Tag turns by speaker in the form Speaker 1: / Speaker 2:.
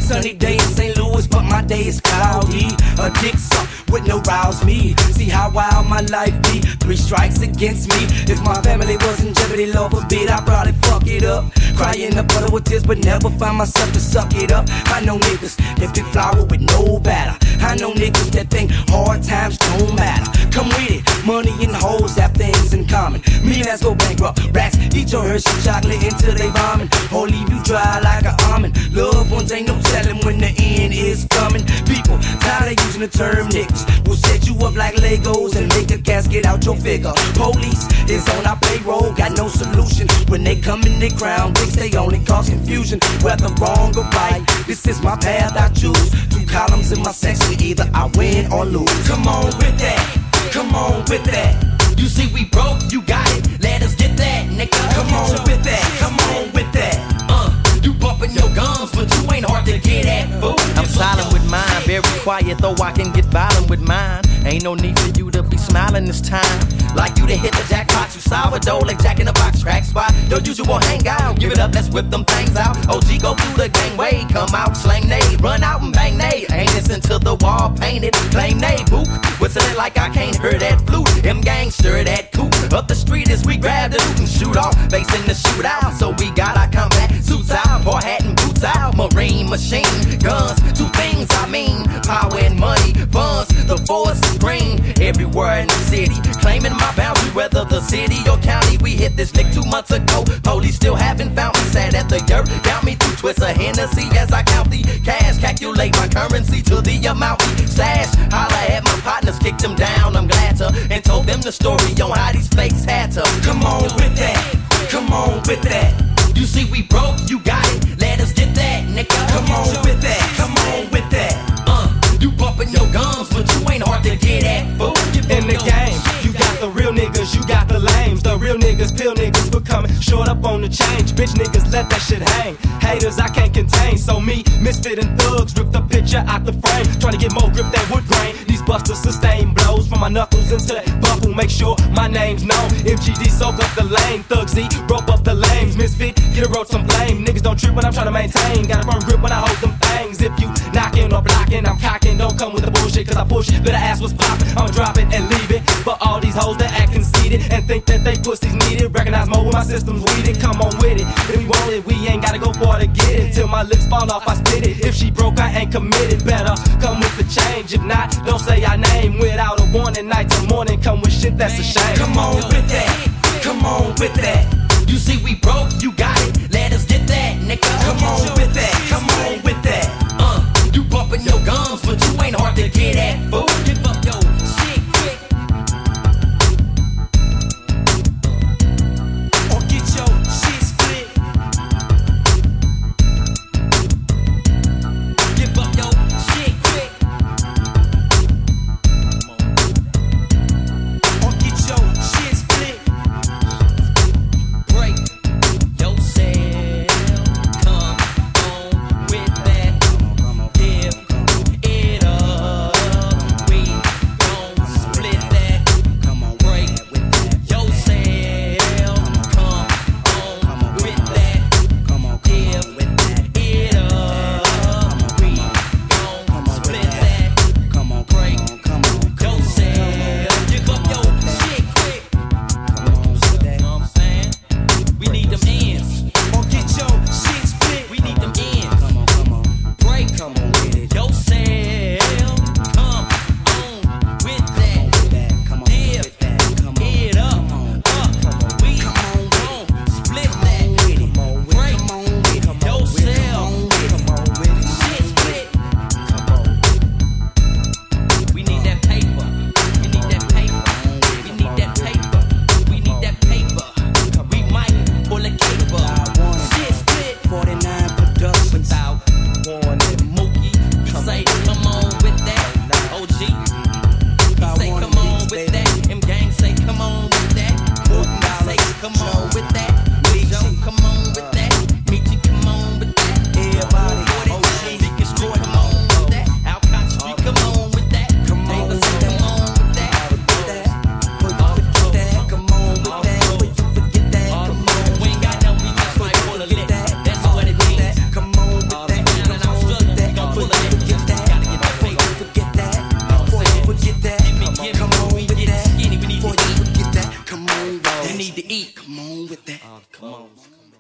Speaker 1: sunny day in St. Louis, but my day is cloudy. A dick suck would no rouse me. See how wild my life be. 3 strikes against me. If my family was in jeopardy, love a beat, I'd probably fuck it up. Cry in the puddle with tears, but never find myself to suck it up. I know niggas that pick flour with no batter. I know niggas that think hard times don't matter. Come with it, money and hoes have things in common. Me, let's go bankrupt. Rats eat your Hershey chocolate until they vomit, or leave you dry like an almond. Loved ones ain't no telling when the end is coming. People tired of using the term niggas. We'll set you up like Legos and make a casket out your figure. Police is on our payroll, got no solution. When they come in they crown bricks, they only cause confusion. Whether wrong or right, this is my path I choose. 2 columns in my section, either I win or lose. Come on with that, come on with that. You see we broke, you got it, let us get that, nigga. Come on with that, come on with that. You bumping your gums, but you ain't hard to get at, fool.
Speaker 2: I'm silent with mine, very quiet, though I can get violent with mine. Ain't no need for you to be smiling this time. Like you to hit the jackpot, you sourdough like Jack in the Box track spot. Your usual hangout, give it up, let's whip them things out. OG go through the gangway, come out, slang nade, run out and bang nade. Ain't this until the wall painted, claim nade, boop. Whistling like I can't hear that flute. Them gangs stir that coupe. Up the street as we grab the loot and shoot off, facing the shootout. So we got our combat suits out, hard hat and boots out. Marine machine, guns, 2 things I mean. Power and money, funds, the force is green. Everywhere in the city, claiming my boundary, whether the city or county. We hit this lick 2 months ago. Police still haven't found me. Sat at the dirt, count me 2 twists of Hennessy as I count the cash. Calculate my currency to the amount we stash. Holla at my partners, kicked them down. I'm glad to, and told them the story on how these fakes had to.
Speaker 1: Come on with that, come on with that.
Speaker 2: You see we broke, you got it, let us get that, nigga.
Speaker 1: Come on with that, come on with that.
Speaker 2: You bumping your gums, but you ain't hard to get at, fool.
Speaker 3: In the game, you got the real niggas, you got the lames. The real niggas, pill niggas, becoming short up on the change. Bitch niggas, let that shit hang. Haters, I can't contain. So me, misfit and thugs, rip the picture out the frame. Trying to get more grip than wood grain. These busters sustain blows from my knuckles into that buckle. Make sure my name's known. MGD soak up the lane. Thug Z, broke up the lanes. Misfit, get a road some blame. Niggas don't trip when I'm trying to maintain. Got a firm grip when I hold them things. If you knocking or blocking, I'm cocking. Don't come with the bullshit, cause I push. Better ask what's poppin'. I'ma drop it and leave it. For all these hoes that act conceited and think that they pussies needed. Recognize more when my system's weeded. Come on with it. If we want it, we ain't gotta go far to get it. Till my lips fall off, I spit it. If she broke, I ain't committed. Better come with the change. If not, don't say our name without a warning. Night to morning, come with shit that's a shame.
Speaker 1: Come on with that, come on with that.
Speaker 2: You see we broke, you got it, let us get that, nigga.
Speaker 1: Come on with that.